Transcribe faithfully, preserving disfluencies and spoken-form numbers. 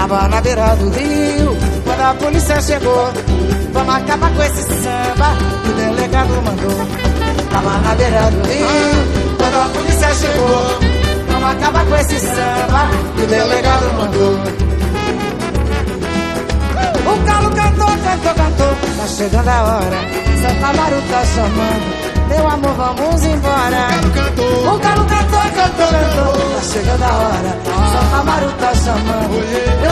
Tava na beira do rio quando a polícia chegou. Vamos acabar com esse samba que o delegado mandou. Tava na beira do rio quando a polícia chegou. Vamos acabar com esse samba que o delegado mandou. O galo cantou, cantou, cantou. Tá chegando a hora, Santo Amaro tá chamando. Meu amor, vamos embora. O galo cantou, cantou, cantou. Tá chegando a hora, Santo Amaro tá chamando.